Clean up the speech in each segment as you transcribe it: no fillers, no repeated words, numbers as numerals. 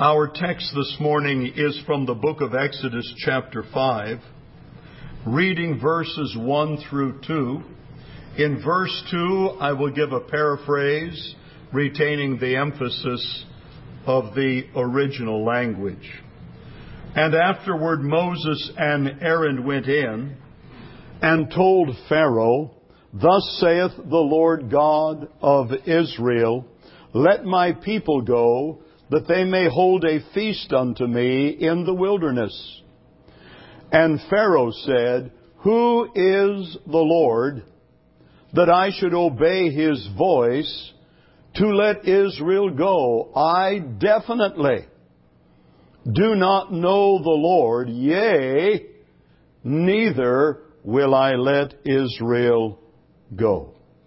Our text this morning is from the book of Exodus chapter 5, reading verses 1 through 2. In verse 2, I will give a paraphrase retaining the emphasis of the original language. And afterward Moses and Aaron went in and told Pharaoh, "Thus saith the Lord God of Israel, Let my people go, that they may hold a feast unto me in the wilderness." And Pharaoh said, "Who is the Lord, that I should obey his voice to let Israel go? I definitely do not know the Lord, yea, neither will I let Israel go."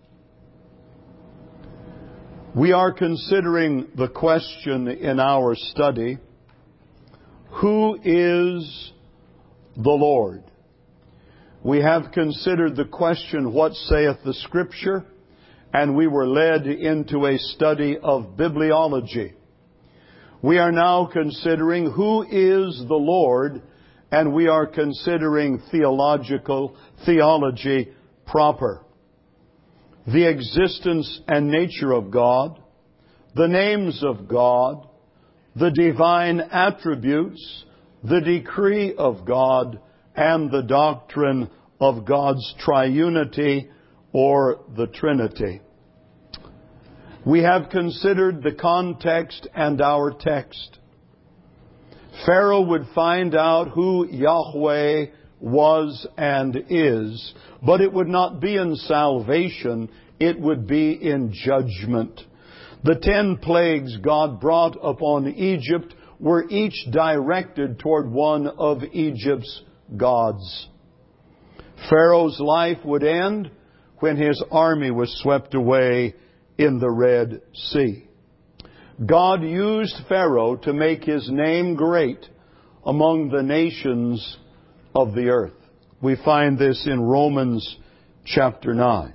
We are considering the question in our study, who is the Lord? We have considered the question, what saith the Scripture? And we were led into a study of bibliology. We are now considering who is the Lord, and we are considering theology proper. The existence and nature of God, the names of God, the divine attributes, the decree of God, and the doctrine of God's triunity or the Trinity. We have considered the context and our text. Pharaoh would find out who Yahweh was and is, but it would not be in salvation, it would be in judgment. The 10 plagues God brought upon Egypt were each directed toward one of Egypt's gods. Pharaoh's life would end when his army was swept away in the Red Sea. God used Pharaoh to make his name great among the nations of the earth. We find this in Romans chapter 9.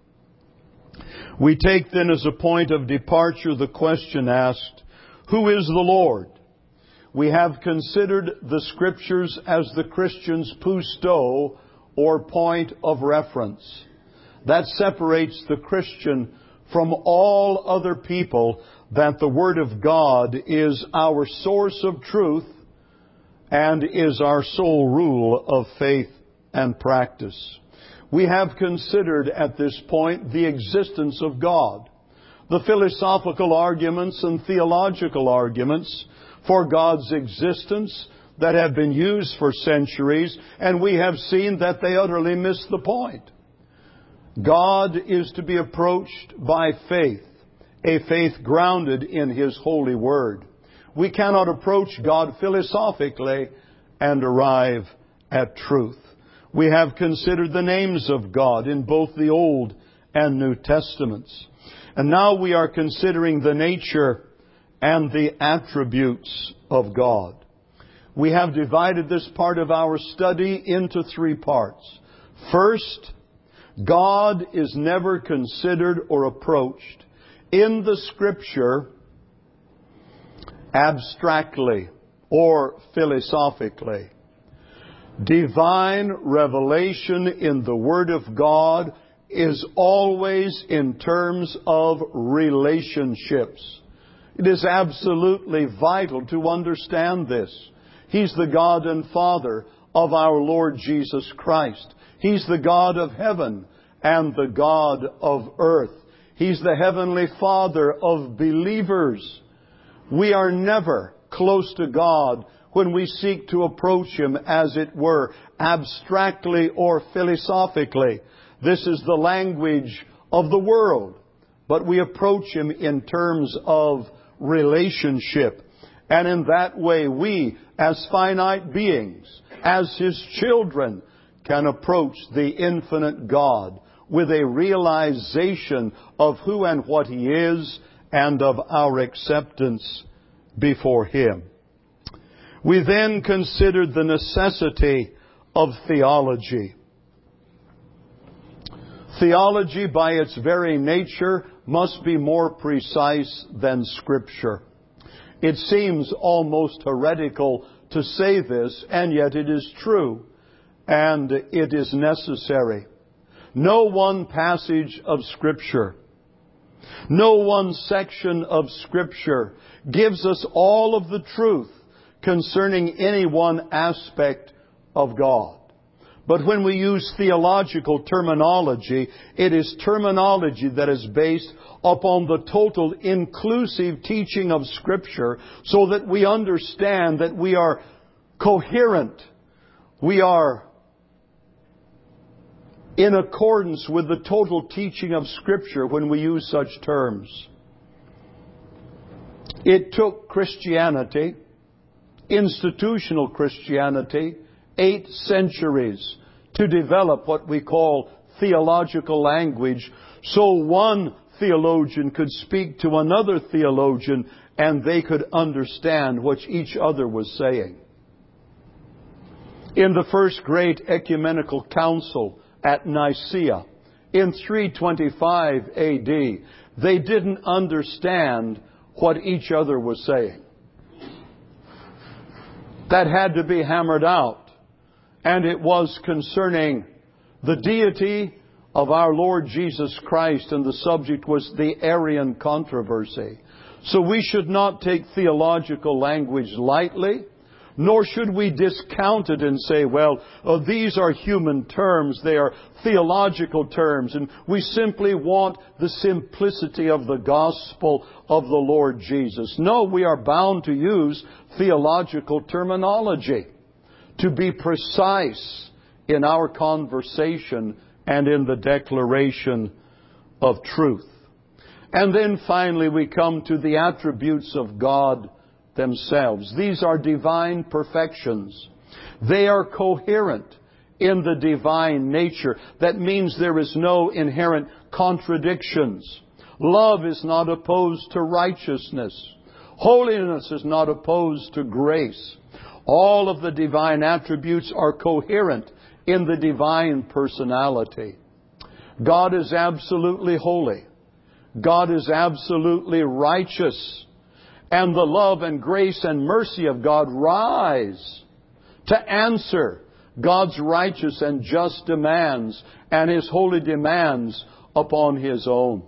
We take then as a point of departure the question asked, who is the Lord? We have considered the Scriptures as the Christian's pisto, or point of reference. That separates the Christian from all other people, that the Word of God is our source of truth and is our sole rule of faith and practice. We have considered at this point the existence of God, the philosophical arguments and theological arguments for God's existence that have been used for centuries, and we have seen that they utterly miss the point. God is to be approached by faith, a faith grounded in His holy Word. We cannot approach God philosophically and arrive at truth. We have considered the names of God in both the Old and New Testaments. And now we are considering the nature and the attributes of God. We have divided this part of our study into 3 parts. First, God is never considered or approached in the Scripture abstractly or philosophically. Divine revelation in the Word of God is always in terms of relationships. It is absolutely vital to understand this. He's the God and Father of our Lord Jesus Christ. He's the God of heaven and the God of earth. He's the Heavenly Father of believers. We are never close to God when we seek to approach Him, as it were, abstractly or philosophically. This is the language of the world. But we approach Him in terms of relationship. And in that way, we, as finite beings, as His children, can approach the infinite God with a realization of who and what He is and of our acceptance before Him. We then considered the necessity of theology. Theology, by its very nature, must be more precise than Scripture. It seems almost heretical to say this, and yet it is true, and it is necessary. No one passage of Scripture, no one section of Scripture gives us all of the truth concerning any one aspect of God. But when we use theological terminology, it is terminology that is based upon the total inclusive teaching of Scripture, so that we understand that we are coherent. We are in accordance with the total teaching of Scripture when we use such terms. It took Christianity, institutional Christianity, 8 centuries to develop what we call theological language, so one theologian could speak to another theologian and they could understand what each other was saying. In the first great ecumenical council at Nicaea in 325 AD, they didn't understand what each other was saying. That had to be hammered out. And it was concerning the deity of our Lord Jesus Christ, and the subject was the Arian controversy. So we should not take theological language lightly, nor should we discount it and say, well, these are human terms, they are theological terms, and we simply want the simplicity of the gospel of the Lord Jesus. No, we are bound to use theological terminology to be precise in our conversation and in the declaration of truth. And then finally we come to the attributes of God themselves. These are divine perfections. They are coherent in the divine nature. That means there is no inherent contradictions. Love is not opposed to righteousness. Holiness is not opposed to grace. All of the divine attributes are coherent in the divine personality. God is absolutely holy. God is absolutely righteous. And the love and grace and mercy of God rise to answer God's righteous and just demands and His holy demands upon His own.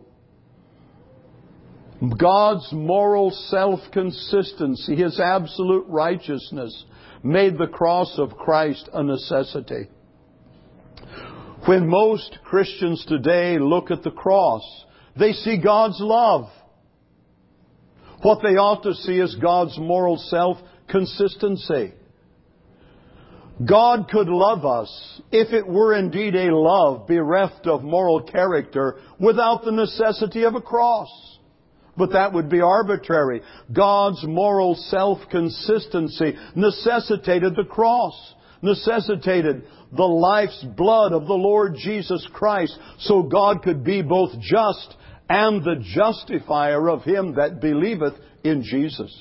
God's moral self-consistency, His absolute righteousness, made the cross of Christ a necessity. When most Christians today look at the cross, they see God's love. What they ought to see is God's moral self-consistency. God could love us if it were indeed a love bereft of moral character without the necessity of a cross. But that would be arbitrary. God's moral self-consistency necessitated the cross, necessitated the life's blood of the Lord Jesus Christ, so God could be both just and the justifier of him that believeth in Jesus.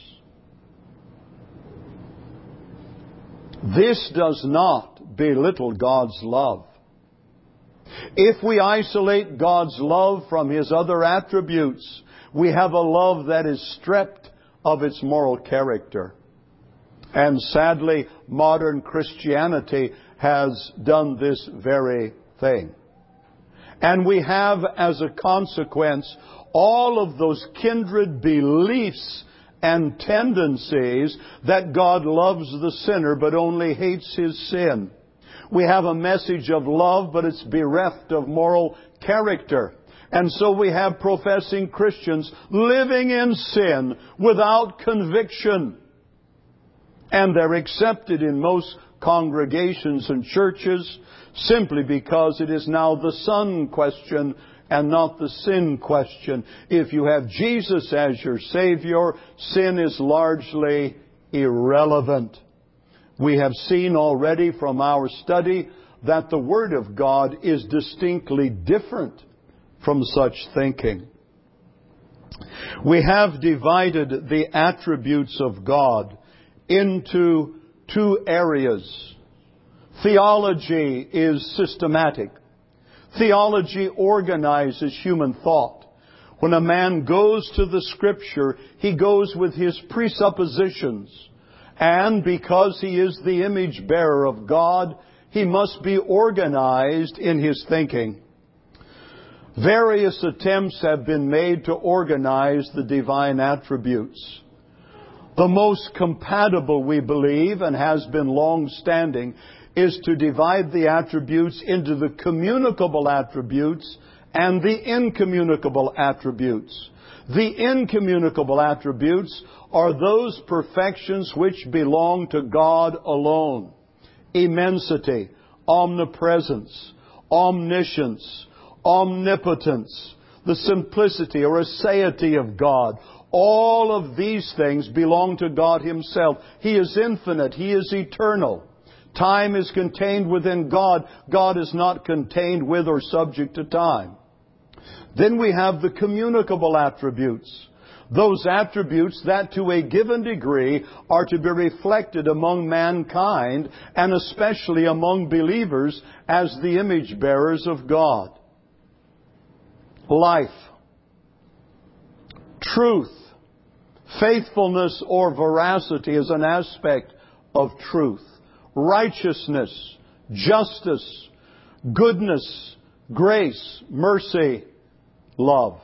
This does not belittle God's love. If we isolate God's love from His other attributes, we have a love that is stripped of its moral character. And sadly, modern Christianity has done this very thing. And we have, as a consequence, all of those kindred beliefs and tendencies that God loves the sinner but only hates his sin. We have a message of love, but it's bereft of moral character. And so we have professing Christians living in sin without conviction. And they're accepted in most congregations and churches simply because it is now the Son question and not the sin question. If you have Jesus as your Savior, sin is largely irrelevant. We have seen already from our study that the Word of God is distinctly different from such thinking. We have divided the attributes of God into two areas. Theology is systematic. Theology organizes human thought. When a man goes to the Scripture, he goes with his presuppositions. And because he is the image bearer of God, he must be organized in his thinking. Various attempts have been made to organize the divine attributes. The most compatible, we believe, and has been long-standing, is to divide the attributes into the communicable attributes and the incommunicable attributes. The incommunicable attributes are those perfections which belong to God alone. Immensity, omnipresence, omniscience, omnipotence, the simplicity or aseity of God. All of these things belong to God Himself. He is infinite. He is eternal. Time is contained within God. God is not contained with or subject to time. Then we have the communicable attributes. Those attributes that to a given degree are to be reflected among mankind and especially among believers as the image bearers of God. Life, truth, faithfulness or veracity is an aspect of truth. Righteousness, justice, goodness, grace, mercy, love.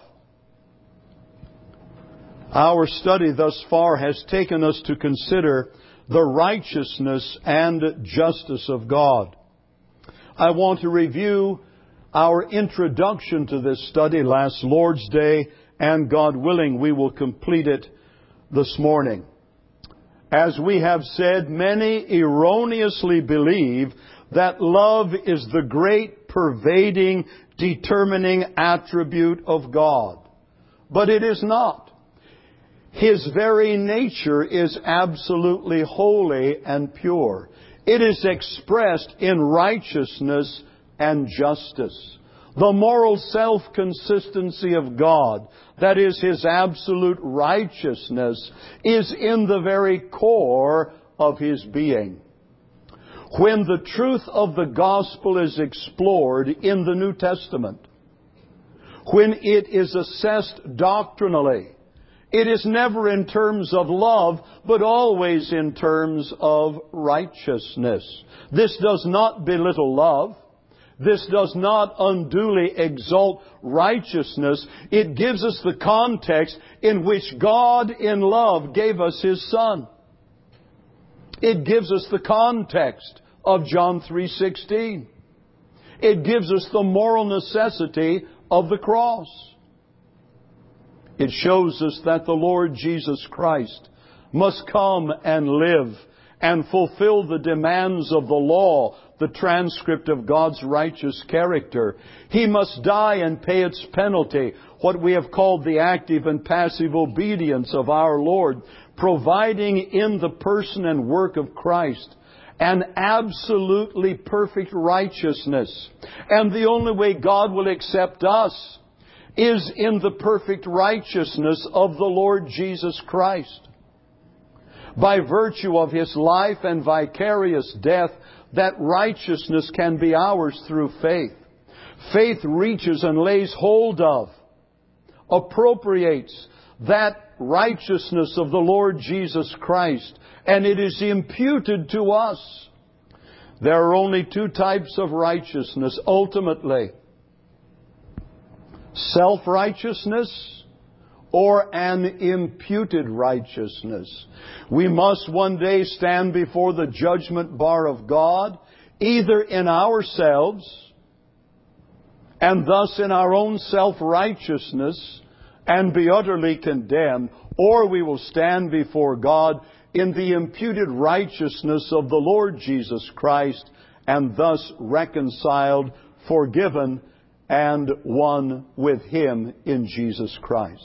Our study thus far has taken us to consider the righteousness and justice of God. I want to review our introduction to this study last Lord's Day, and God willing, we will complete it this morning. As we have said, many erroneously believe that love is the great, pervading, determining attribute of God. But it is not. His very nature is absolutely holy and pure. It is expressed in righteousness and justice. The moral self-consistency of God, that is His absolute righteousness, is in the very core of His being. When the truth of the gospel is explored in the New Testament, when it is assessed doctrinally, it is never in terms of love, but always in terms of righteousness. This does not belittle love. This does not unduly exalt righteousness. It gives us the context in which God in love gave us His Son. It gives us the context of John 3:16. It gives us the moral necessity of the cross. It shows us that the Lord Jesus Christ must come and live and fulfill the demands of the law, the transcript of God's righteous character. He must die and pay its penalty, what we have called the active and passive obedience of our Lord, providing in the person and work of Christ an absolutely perfect righteousness. And the only way God will accept us is in the perfect righteousness of the Lord Jesus Christ. By virtue of His life and vicarious death, that righteousness can be ours through faith. Faith reaches and lays hold of, appropriates that righteousness of the Lord Jesus Christ, and it is imputed to us. There are only two types of righteousness, ultimately. Self-righteousness or an imputed righteousness. We must one day stand before the judgment bar of God, either in ourselves and thus in our own self-righteousness and be utterly condemned, or we will stand before God in the imputed righteousness of the Lord Jesus Christ and thus reconciled, forgiven, and one with Him in Jesus Christ.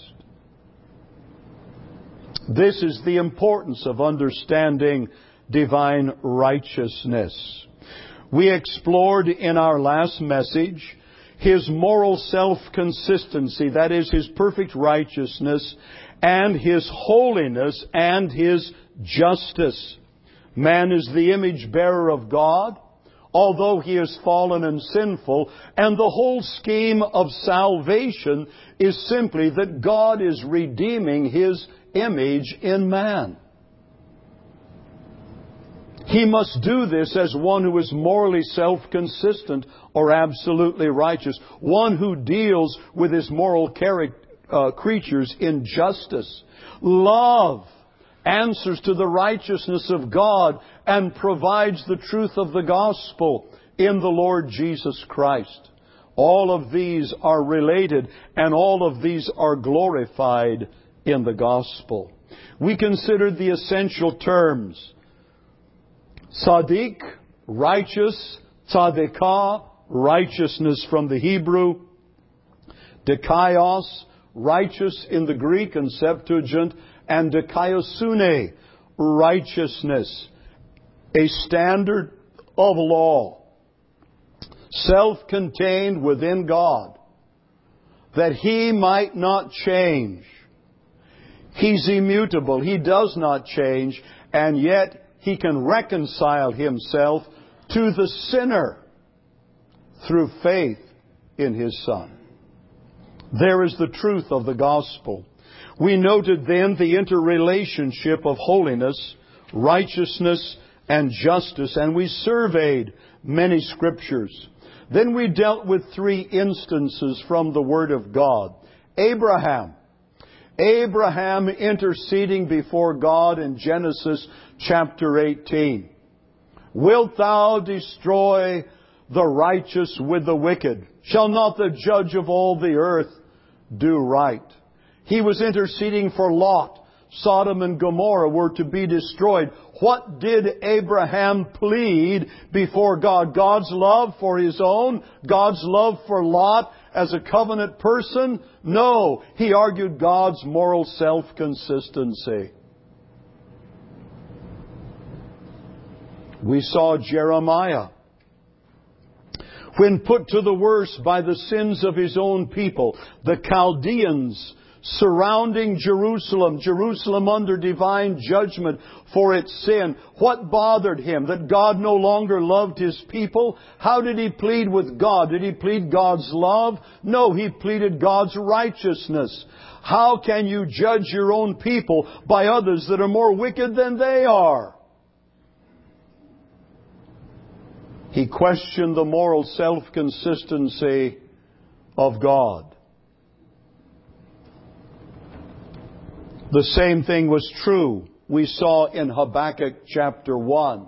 This is the importance of understanding divine righteousness. We explored in our last message His moral self-consistency, that is, His perfect righteousness, and His holiness and His justice. Man is the image bearer of God. although he is fallen and sinful, and the whole scheme of salvation is simply that God is redeeming His image in man. He must do this as one who is morally self-consistent or absolutely righteous, one who deals with his moral creatures in justice. Love answers to the righteousness of God and provides the truth of the gospel in the Lord Jesus Christ. All of these are related, and all of these are glorified in the gospel. We considered the essential terms: Tzaddik, righteous; Tzaddikah, righteousness from the Hebrew; Dikaios, righteous in the Greek and Septuagint; and Dikaiosune, righteousness, a standard of law, self-contained within God, that He might not change. He's immutable. He does not change, and yet He can reconcile Himself to the sinner through faith in His Son. There is the truth of the gospel. We noted then the interrelationship of holiness, righteousness, and justice, and we surveyed many scriptures. Then we dealt with 3 instances from the Word of God. Abraham interceding before God in Genesis chapter 18. Wilt thou destroy the righteous with the wicked? Shall not the judge of all the earth do right? He was interceding for Lot. Sodom and Gomorrah were to be destroyed. What did Abraham plead before God? God's love for his own? God's love for Lot as a covenant person? No. He argued God's moral self-consistency. We saw Jeremiah, when put to the worst by the sins of his own people, the Chaldeans surrounding Jerusalem under divine judgment for its sin. What bothered him? That God no longer loved His people? How did he plead with God? Did he plead God's love? No, he pleaded God's righteousness. How can you judge your own people by others that are more wicked than they are? He questioned the moral self-consistency of God. The same thing was true, we saw in Habakkuk chapter 1.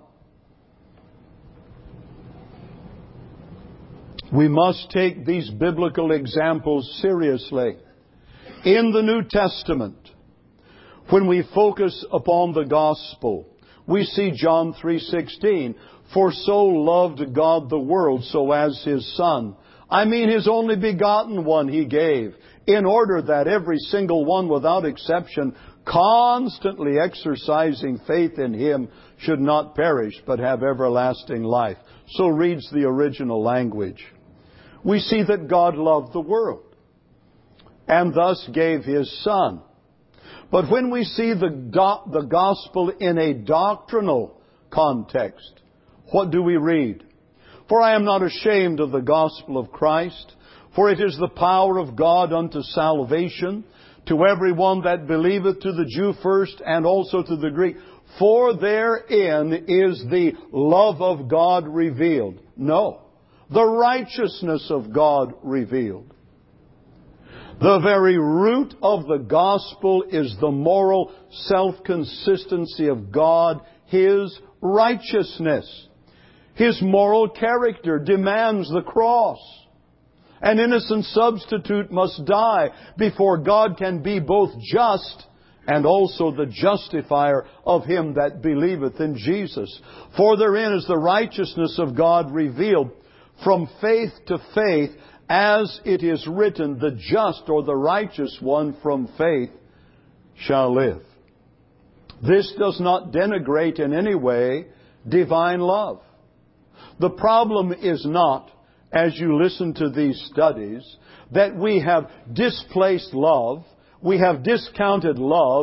We must take these biblical examples seriously. In the New Testament, when we focus upon the gospel, we see John 3:16. For so loved God the world, so as His Son. I mean His only begotten one He gave, in order that every single one without exception, constantly exercising faith in Him, should not perish but have everlasting life. So reads the original language. We see that God loved the world and thus gave His Son. But when we see the gospel in a doctrinal context, what do we read? For I am not ashamed of the gospel of Christ, for it is the power of God unto salvation, to everyone that believeth, to the Jew first, and also to the Greek. For therein is the love of God revealed. No, the righteousness of God revealed. The very root of the gospel is the moral self-consistency of God, His righteousness. His moral character demands the cross. An innocent substitute must die before God can be both just and also the justifier of him that believeth in Jesus. For therein is the righteousness of God revealed from faith to faith, as it is written, the just or the righteous one from faith shall live. This does not denigrate in any way divine love. The problem is not, as you listen to these studies, that we have displaced love, we have discounted love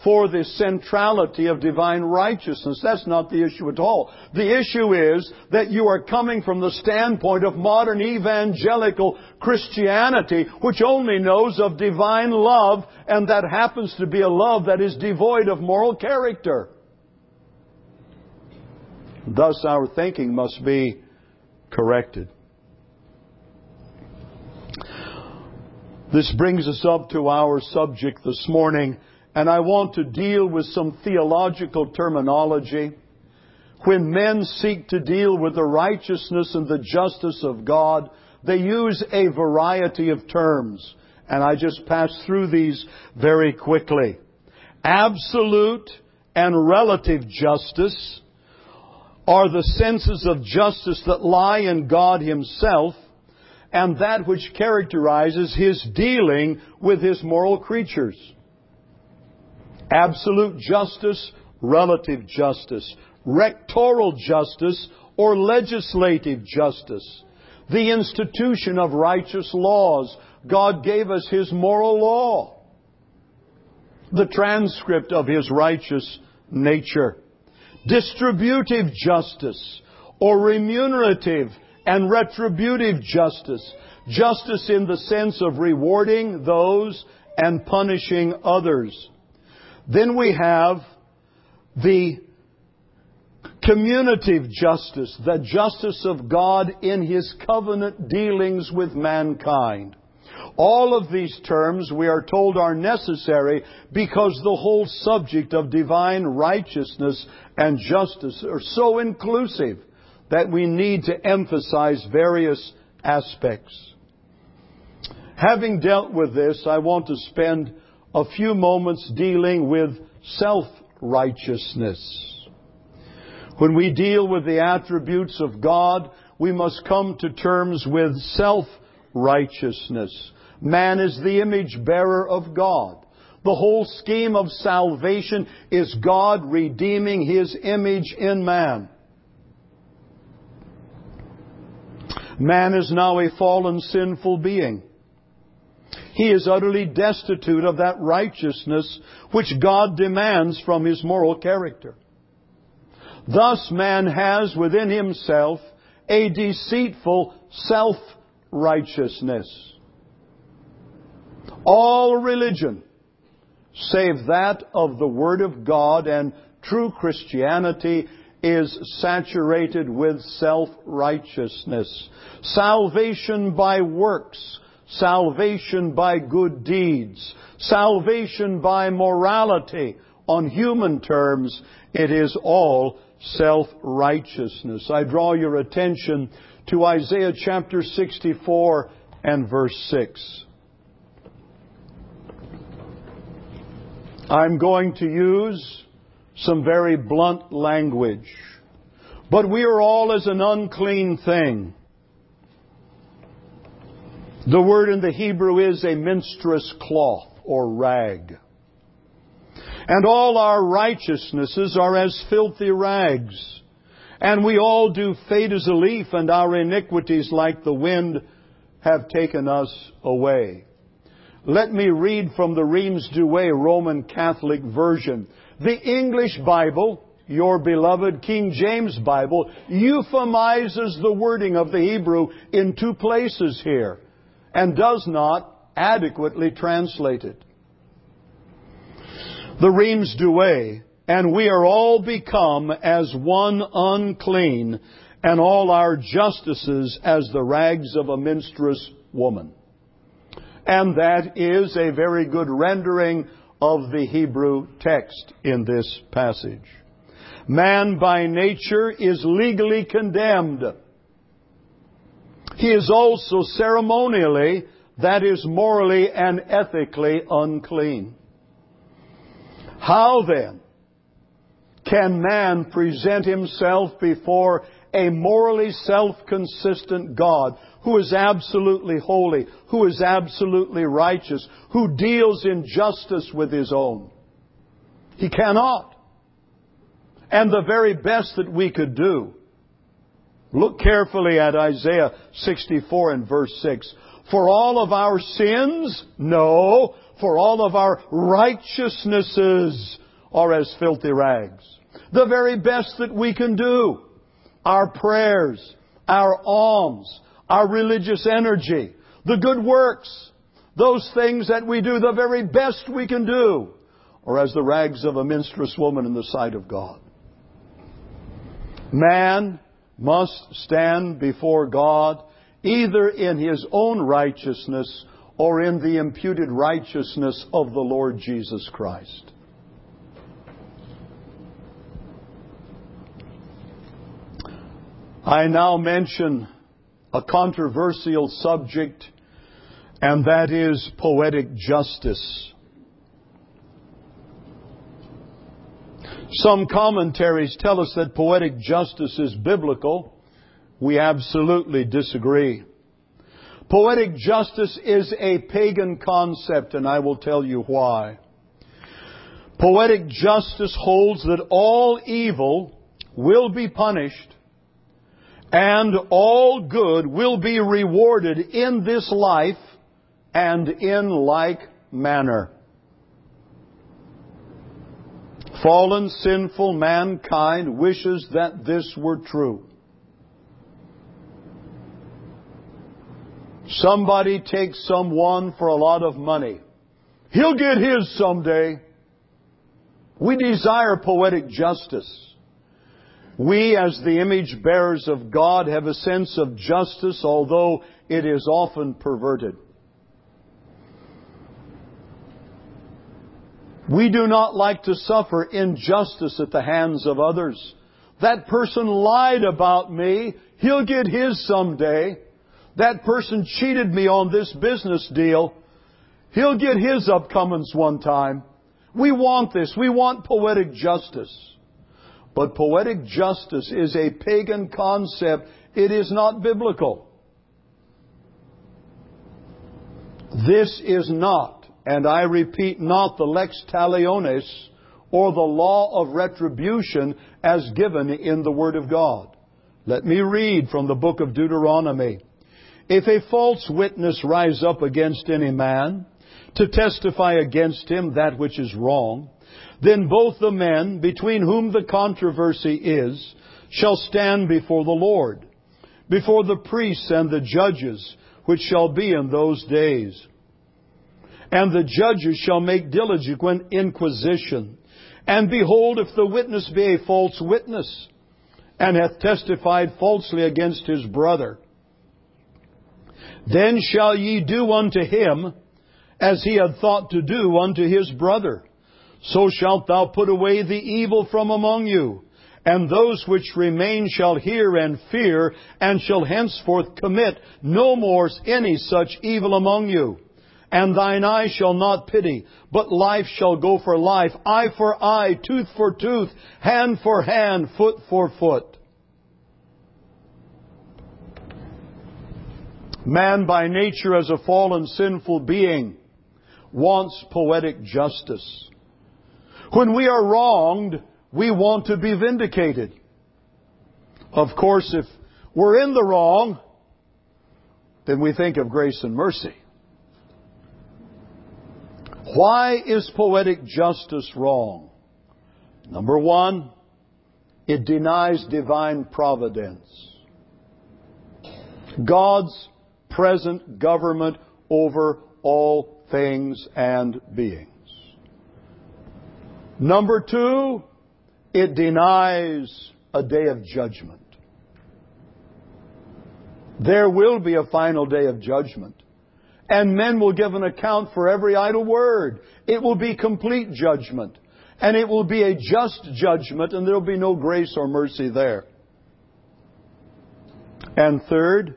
for the centrality of divine righteousness. That's not the issue at all. The issue is that you are coming from the standpoint of modern evangelical Christianity, which only knows of divine love, and that happens to be a love that is devoid of moral character. Thus, our thinking must be corrected. This brings us up to our subject this morning, and I want to deal with some theological terminology. When men seek to deal with the righteousness and the justice of God, they use a variety of terms. And I just pass through these very quickly. Absolute and relative justice are the senses of justice that lie in God Himself and that which characterizes His dealing with His moral creatures. Absolute justice, relative justice, rectoral justice, or legislative justice. The institution of righteous laws. God gave us His moral law. The transcript of His righteous nature. Distributive justice, or remunerative and retributive justice. Justice in the sense of rewarding those and punishing others. Then we have the communitive justice, the justice of God in His covenant dealings with mankind. All of these terms, we are told, are necessary because the whole subject of divine righteousness and justice are so inclusive that we need to emphasize various aspects. Having dealt with this, I want to spend a few moments dealing with self-righteousness. When we deal with the attributes of God, we must come to terms with self-righteousness. Man is the image bearer of God. The whole scheme of salvation is God redeeming His image in man. Man is now a fallen, sinful being. He is utterly destitute of that righteousness which God demands from His moral character. Thus man has within himself a deceitful self-righteousness. All religion, save that of the Word of God and true Christianity, is saturated with self-righteousness. Salvation by works, salvation by good deeds, salvation by morality. On human terms, it is all self-righteousness. I draw your attention to Isaiah chapter 64 and verse 6. I'm going to use some very blunt language. But we are all as an unclean thing. The word in the Hebrew is a menstruous cloth or rag. And all our righteousnesses are as filthy rags. And we all do fade as a leaf, and our iniquities like the wind have taken us away. Let me read from the Reims Douay Roman Catholic Version. The English Bible, your beloved King James Bible, euphemizes the wording of the Hebrew in two places here and does not adequately translate it. The Reims Douay, and we are all become as one unclean, and all our justices as the rags of a menstruous woman. And that is a very good rendering of the Hebrew text in this passage. Man by nature is legally condemned. He is also ceremonially, that is morally and ethically unclean. How then can man present himself before a morally self-consistent God who is absolutely holy, who is absolutely righteous, who deals in justice with His own? He cannot. And the very best that we could do, look carefully at Isaiah 64 and verse 6. For all of our sins? No, for all of our righteousnesses are as filthy rags. The very best that we can do, our prayers, our alms, our religious energy, the good works, those things that we do, the very best we can do, are as the rags of a minstrous woman in the sight of God. Man must stand before God either in his own righteousness or in the imputed righteousness of the Lord Jesus Christ. I now mention a controversial subject, and that is poetic justice. Some commentaries tell us that poetic justice is biblical. We absolutely disagree. Poetic justice is a pagan concept, and I will tell you why. Poetic justice holds that all evil will be punished and all good will be rewarded in this life and in like manner. Fallen, sinful mankind wishes that this were true. Somebody takes someone for a lot of money. He'll get his someday. We desire poetic justice. We, as the image bearers of God, have a sense of justice, although it is often perverted. We do not like to suffer injustice at the hands of others. That person lied about me. He'll get his someday. That person cheated me on this business deal. He'll get his upcomings one time. We want this. We want poetic justice. But poetic justice is a pagan concept. It is not biblical. This is not, and I repeat, not the lex talionis or the law of retribution as given in the Word of God. Let me read from the book of Deuteronomy. If a false witness rise up against any man to testify against him that which is wrong, then both the men between whom the controversy is shall stand before the Lord, before the priests and the judges, which shall be in those days. And the judges shall make diligent inquisition. And behold, if the witness be a false witness, and hath testified falsely against his brother, then shall ye do unto him as he had thought to do unto his brother. So shalt thou put away the evil from among you, and those which remain shall hear and fear, and shall henceforth commit no more any such evil among you. And thine eye shall not pity, but life shall go for life, eye for eye, tooth for tooth, hand for hand, foot for foot. Man by nature as a fallen sinful being wants poetic justice. When we are wronged, we want to be vindicated. Of course, if we're in the wrong, then we think of grace and mercy. Why is poetic justice wrong? Number one, it denies divine providence. God's present government over all things and beings. Number two, it denies a day of judgment. There will be a final day of judgment. And men will give an account for every idle word. It will be complete judgment. And it will be a just judgment, and there will be no grace or mercy there. And third,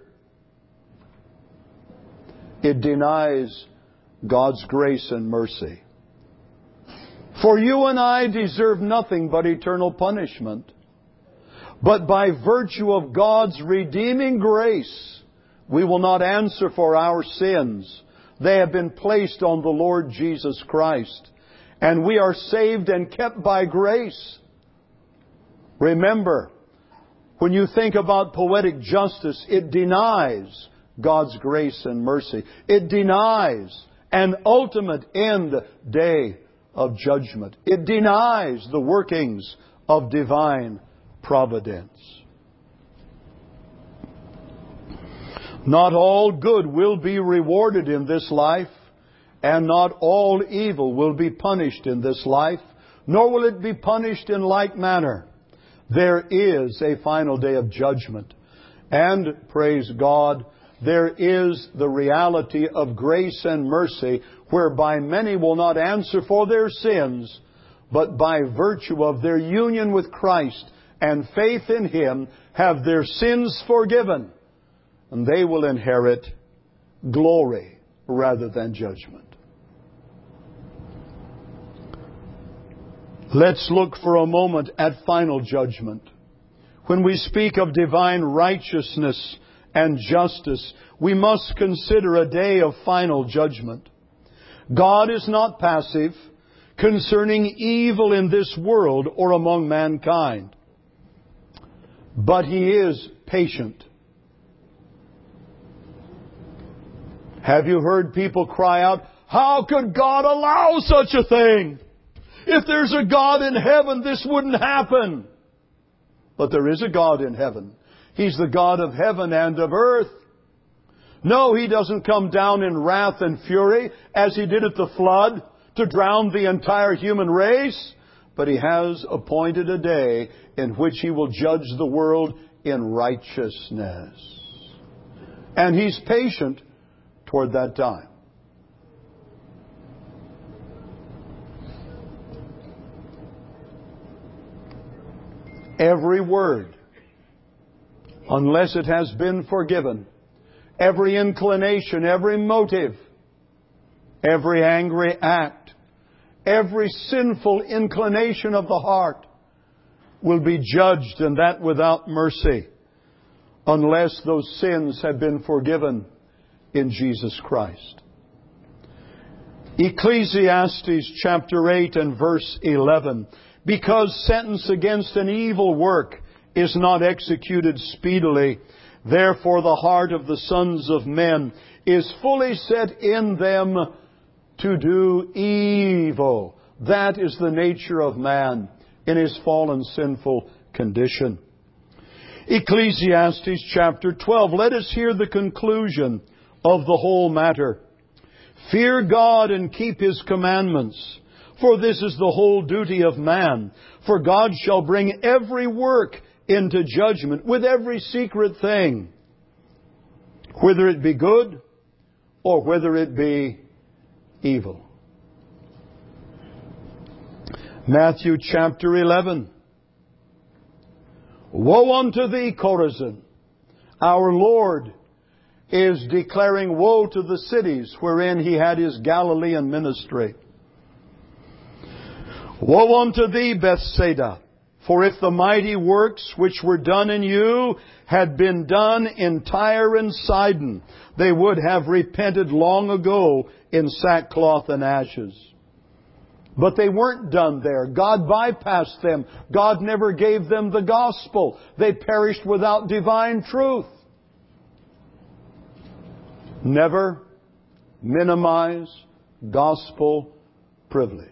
it denies God's grace and mercy. For you and I deserve nothing but eternal punishment. But by virtue of God's redeeming grace, we will not answer for our sins. They have been placed on the Lord Jesus Christ. And we are saved and kept by grace. Remember, when you think about poetic justice, it denies God's grace and mercy. It denies an ultimate end day of judgment. It denies the workings of divine providence. Not all good will be rewarded in this life, and not all evil will be punished in this life, nor will it be punished in like manner. There is a final day of judgment. And, praise God, there is the reality of grace and mercy, whereby many will not answer for their sins, but by virtue of their union with Christ and faith in Him, have their sins forgiven. And they will inherit glory rather than judgment. Let's look for a moment at final judgment. When we speak of divine righteousness and justice, we must consider a day of final judgment. God is not passive concerning evil in this world or among mankind, but He is patient. Have you heard people cry out, "How could God allow such a thing? If there's a God in heaven, this wouldn't happen." But there is a God in heaven. He's the God of heaven and of earth. No, He doesn't come down in wrath and fury as He did at the flood to drown the entire human race. But He has appointed a day in which He will judge the world in righteousness. And He's patient toward that time. Every word, unless it has been forgiven, every inclination, every motive, every angry act, every sinful inclination of the heart will be judged, and that without mercy, unless those sins have been forgiven in Jesus Christ. Ecclesiastes chapter 8 and verse 11. Because sentence against an evil work is not executed speedily, therefore the heart of the sons of men is fully set in them to do evil. That is the nature of man in his fallen sinful condition. Ecclesiastes chapter 12. Let us hear the conclusion of the whole matter. Fear God and keep His commandments, for this is the whole duty of man. For God shall bring every work into judgment with every secret thing, whether it be good or whether it be evil. Matthew chapter 11. Woe unto thee, Chorazin! Our Lord is declaring woe to the cities wherein He had His Galilean ministry. Woe unto thee, Bethsaida! For if the mighty works which were done in you had been done in Tyre and Sidon, they would have repented long ago in sackcloth and ashes. But they weren't done there. God bypassed them. God never gave them the gospel. They perished without divine truth. Never minimize gospel privilege.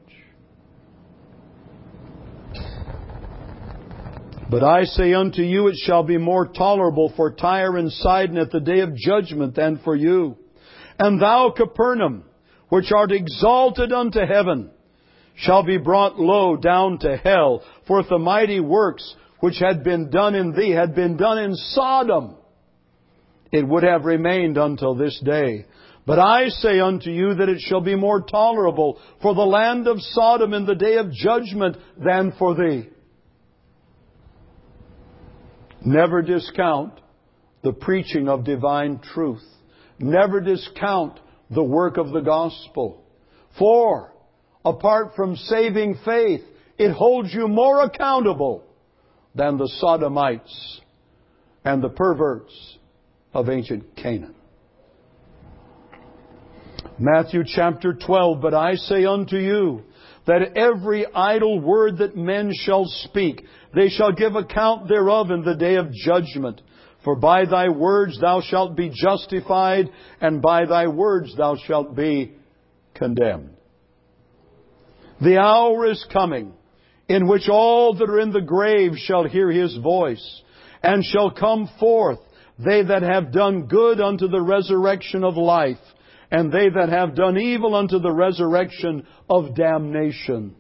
But I say unto you, it shall be more tolerable for Tyre and Sidon at the day of judgment than for you. And thou, Capernaum, which art exalted unto heaven, shall be brought low down to hell. For if the mighty works which had been done in thee had been done in Sodom, it would have remained until this day. But I say unto you that it shall be more tolerable for the land of Sodom in the day of judgment than for thee. Never discount the preaching of divine truth. Never discount the work of the gospel. For, apart from saving faith, it holds you more accountable than the sodomites and the perverts of ancient Canaan. Matthew chapter 12. But I say unto you, that every idle word that men shall speak, they shall give account thereof in the day of judgment. For by thy words thou shalt be justified, and by thy words thou shalt be condemned. The hour is coming in which all that are in the grave shall hear His voice, and shall come forth, they that have done good unto the resurrection of life, and they that have done evil unto the resurrection of damnation.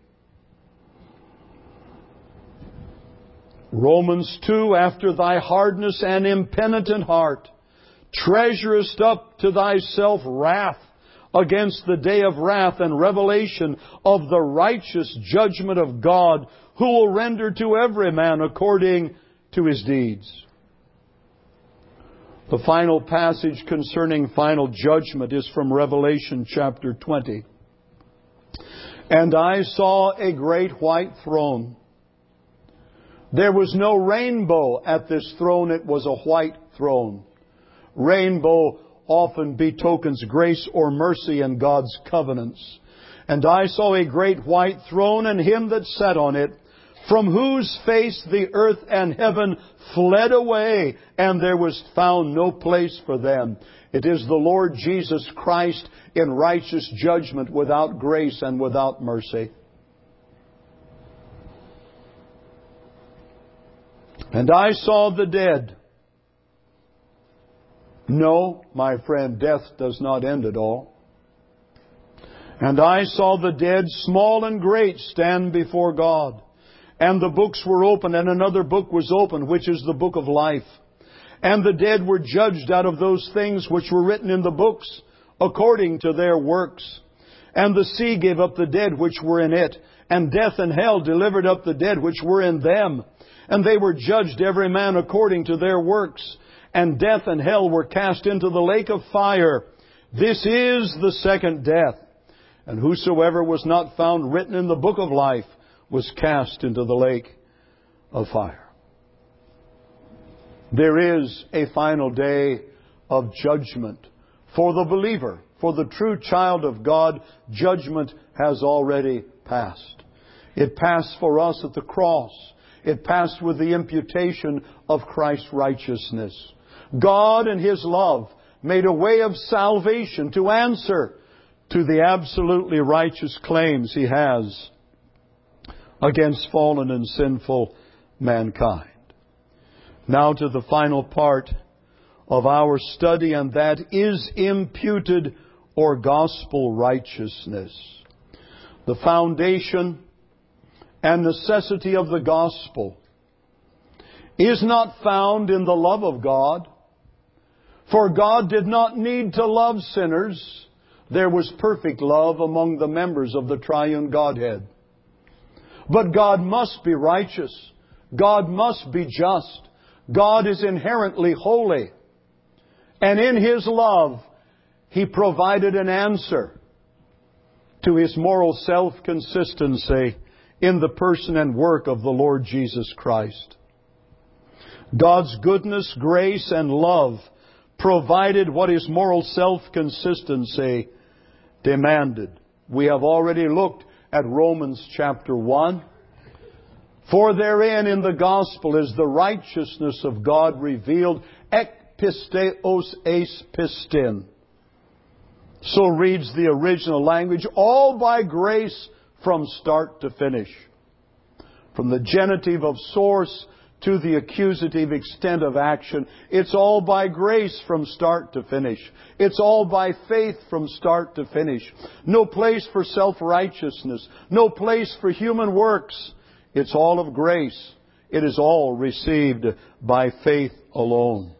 Romans 2, after thy hardness and impenitent heart, treasurest up to thyself wrath against the day of wrath and revelation of the righteous judgment of God, who will render to every man according to his deeds. The final passage concerning final judgment is from Revelation chapter 20. And I saw a great white throne. There was no rainbow at this throne. It was a white throne. Rainbow often betokens grace or mercy in God's covenants. And I saw a great white throne, and Him that sat on it, from whose face the earth and heaven fled away, and there was found no place for them. It is the Lord Jesus Christ in righteous judgment, without grace and without mercy. And I saw the dead. No, my friend, death does not end at all. And I saw the dead, small and great, stand before God. And the books were opened, and another book was opened, which is the book of life. And the dead were judged out of those things which were written in the books, according to their works. And the sea gave up the dead which were in it, and death and hell delivered up the dead which were in them. And they were judged every man according to their works. And death and hell were cast into the lake of fire. This is the second death. And whosoever was not found written in the book of life was cast into the lake of fire. There is a final day of judgment for the believer. For the true child of God, judgment has already passed. It passed for us at the cross. It passed with the imputation of Christ's righteousness. God in His love made a way of salvation to answer to the absolutely righteous claims He has against fallen and sinful mankind. Now to the final part of our study, and that is imputed or gospel righteousness. The foundation and necessity of the gospel is not found in the love of God, for God did not need to love sinners. There was perfect love among the members of the triune Godhead. But God must be righteous. God must be just. God is inherently holy. And in His love, He provided an answer to His moral self-consistency in the person and work of the Lord Jesus Christ. God's goodness, grace, and love provided what His moral self-consistency demanded. We have already looked at Romans chapter 1. For therein in the gospel is the righteousness of God revealed, ek pisteos eis pistin. So reads the original language, all by grace from start to finish. From the genitive of source to the accusative extent of action, it's all by grace from start to finish. It's all by faith from start to finish. No place for self-righteousness. No place for human works. It's all of grace. It is all received by faith alone.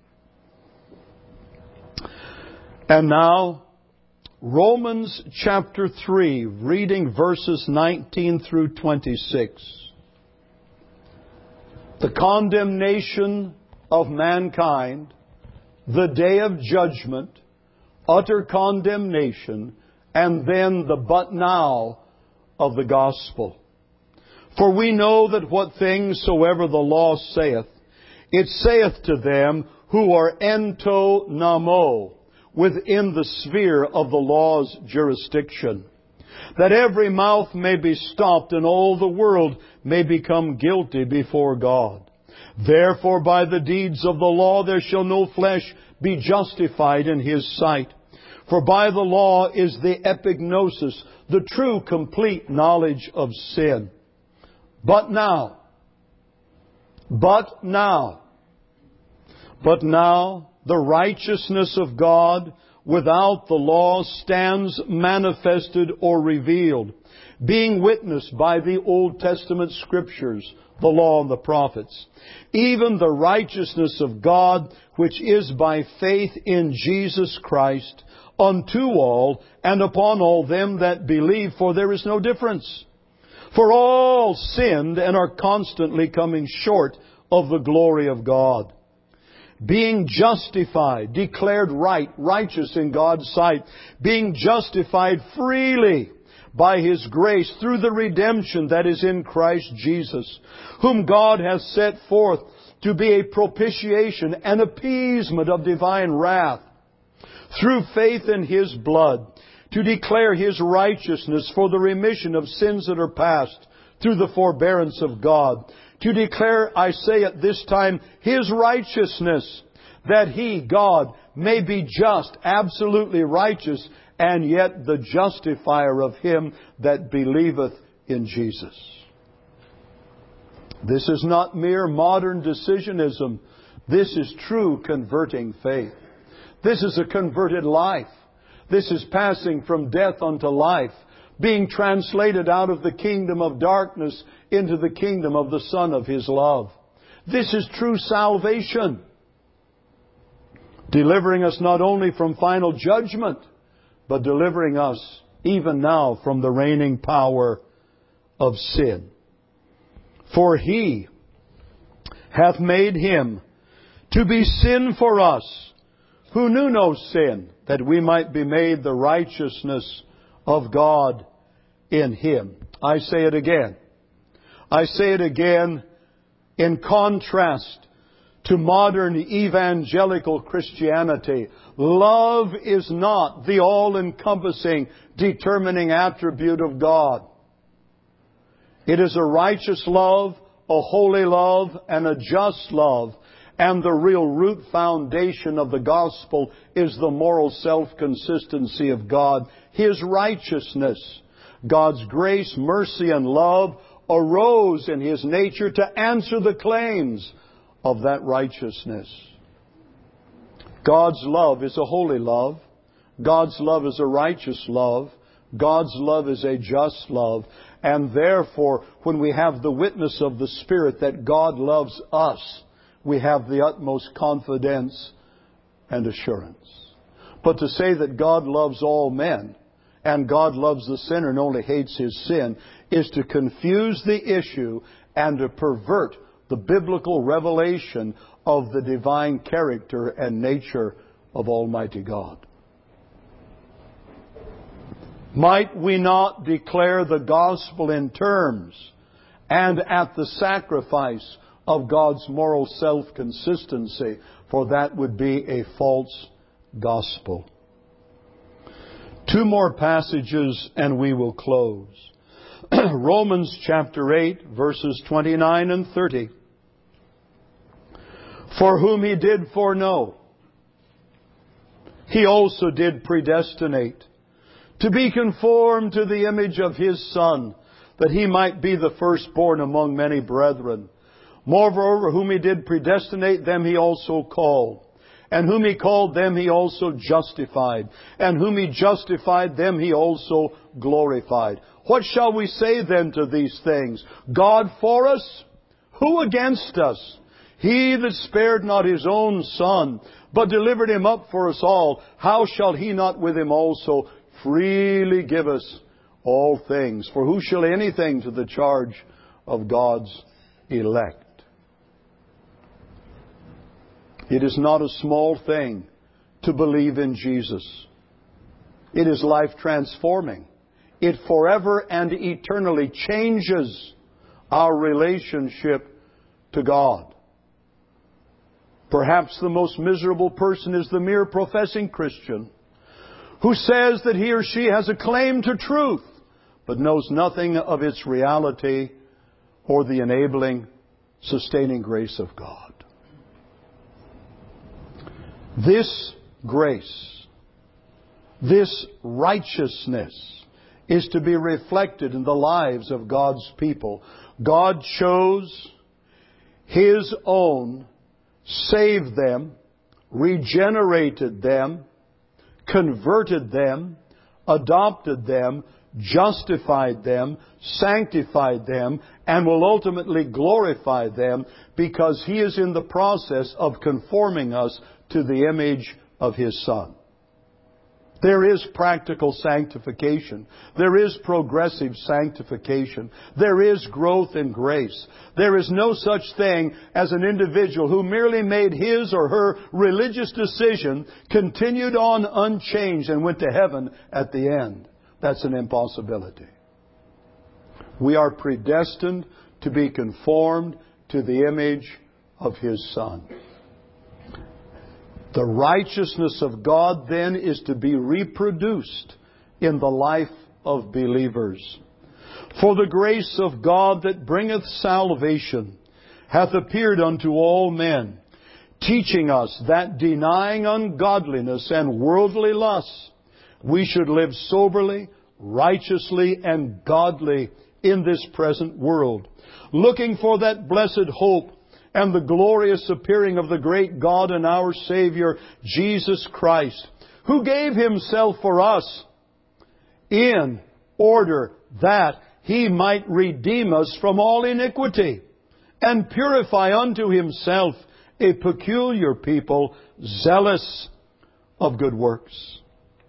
And now, Romans chapter 3, reading verses 19 through 26. The condemnation of mankind, the day of judgment, utter condemnation, and then the but now of the gospel. For we know that what things soever the law saith, it saith to them who are ento namo, within the sphere of the law's jurisdiction, that every mouth may be stopped and all the world may become guilty before God. Therefore by the deeds of the law there shall no flesh be justified in His sight. For by the law is the epignosis, the true complete knowledge of sin. But now, the righteousness of God without the law stands manifested or revealed, being witnessed by the Old Testament Scriptures, the law and the prophets, even the righteousness of God, which is by faith in Jesus Christ, unto all and upon all them that believe, for there is no difference. For all sinned and are constantly coming short of the glory of God, being justified, declared right, righteous in God's sight, being justified freely by His grace through the redemption that is in Christ Jesus, whom God has set forth to be a propitiation and appeasement of divine wrath, through faith in His blood, to declare His righteousness for the remission of sins that are past, through the forbearance of God, to declare, I say at this time, His righteousness, that He, God, may be just, absolutely righteous, and yet the justifier of him that believeth in Jesus. This is not mere modern decisionism. This is true converting faith. This is a converted life. This is passing from death unto life, being translated out of the kingdom of darkness into the kingdom of the Son of His love. This is true salvation, delivering us not only from final judgment, but delivering us even now from the reigning power of sin. For He hath made Him to be sin for us, who knew no sin, that we might be made the righteousness of God in Him. I say it again. I say it again in contrast to modern evangelical Christianity. Love is not the all-encompassing, determining attribute of God. It is a righteous love, a holy love, and a just love. And the real root foundation of the gospel is the moral self-consistency of God, His righteousness. God's grace, mercy, and love arose in His nature to answer the claims of that righteousness. God's love is a holy love. God's love is a righteous love. God's love is a just love. And therefore, when we have the witness of the Spirit that God loves us, we have the utmost confidence and assurance. But to say that God loves all men and God loves the sinner and only hates his sin is to confuse the issue and to pervert the biblical revelation of the divine character and nature of Almighty God. Might we not declare the gospel in terms and at the sacrifice of God's moral self-consistency, for that would be a false gospel. Two more passages and we will close. Romans chapter 8, verses 29 and 30. For whom He did foreknow, He also did predestinate, to be conformed to the image of His Son, that He might be the firstborn among many brethren. Moreover, whom He did predestinate, them He also called. And whom He called, them He also justified. And whom He justified, them He also glorified. What shall we say then to these things? God for us? Who against us? He that spared not His own Son, but delivered Him up for us all, how shall He not with Him also freely give us all things? For who shall lay anything to the charge of God's elect? It is not a small thing to believe in Jesus. It is life transforming. It forever and eternally changes our relationship to God. Perhaps the most miserable person is the mere professing Christian who says that he or she has a claim to truth, but knows nothing of its reality or the enabling, sustaining grace of God. This grace This righteousness is to be reflected in the lives of God's people. God chose His own, saved them, regenerated them, converted them, adopted them, justified them, sanctified them, and will ultimately glorify them, because He is in the process of conforming us to the image of His Son. There is practical sanctification. There is progressive sanctification. There is growth in grace. There is no such thing as an individual who merely made his or her religious decision, continued on unchanged, and went to heaven at the end. That's an impossibility. We are predestined to be conformed to the image of His Son. The righteousness of God then is to be reproduced in the life of believers. For the grace of God that bringeth salvation hath appeared unto all men, teaching us that denying ungodliness and worldly lusts, we should live soberly, righteously, and godly in this present world, looking for that blessed hope and the glorious appearing of the great God and our Savior, Jesus Christ, who gave Himself for us in order that He might redeem us from all iniquity and purify unto Himself a peculiar people, zealous of good works.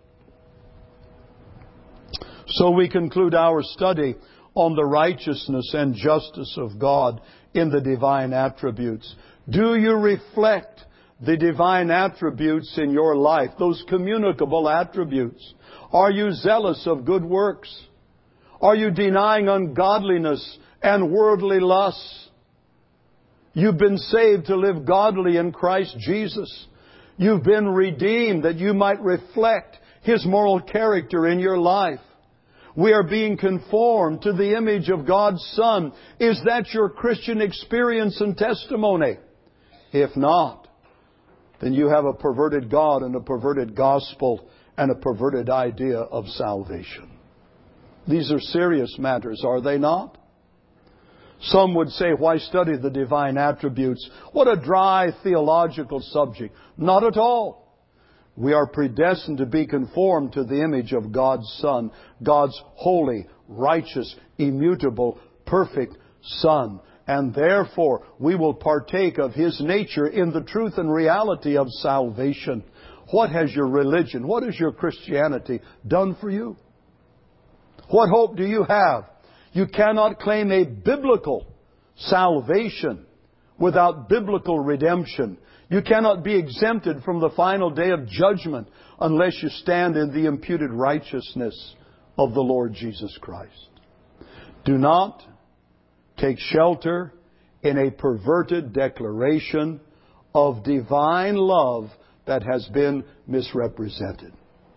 So we conclude our study on the righteousness and justice of God in the divine attributes. Do you reflect the divine attributes in your life, those communicable attributes? Are you zealous of good works? Are you denying ungodliness and worldly lusts? You've been saved to live godly in Christ Jesus. You've been redeemed that you might reflect His moral character in your life. We are being conformed to the image of God's Son. Is that your Christian experience and testimony? If not, then you have a perverted God and a perverted gospel and a perverted idea of salvation. These are serious matters, are they not? Some would say, why study the divine attributes? What a dry theological subject. Not at all. We are predestined to be conformed to the image of God's Son, God's holy, righteous, immutable, perfect Son. And therefore, we will partake of His nature in the truth and reality of salvation. What has your religion, what has your Christianity done for you? What hope do you have? You cannot claim a biblical salvation without biblical redemption. You cannot be exempted from the final day of judgment unless you stand in the imputed righteousness of the Lord Jesus Christ. Do not take shelter in a perverted declaration of divine love that has been misrepresented.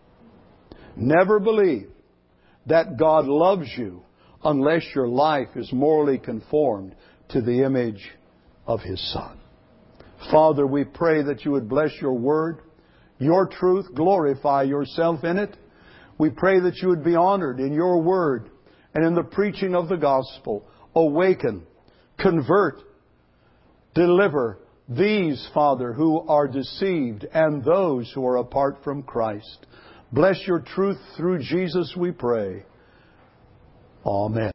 Never believe that God loves you unless your life is morally conformed to the image of His Son. Father, we pray that You would bless Your Word, Your truth, glorify Yourself in it. We pray that You would be honored in Your Word and in the preaching of the gospel. Awaken, convert, deliver these, Father, who are deceived and those who are apart from Christ. Bless Your truth through Jesus, we pray. Amen.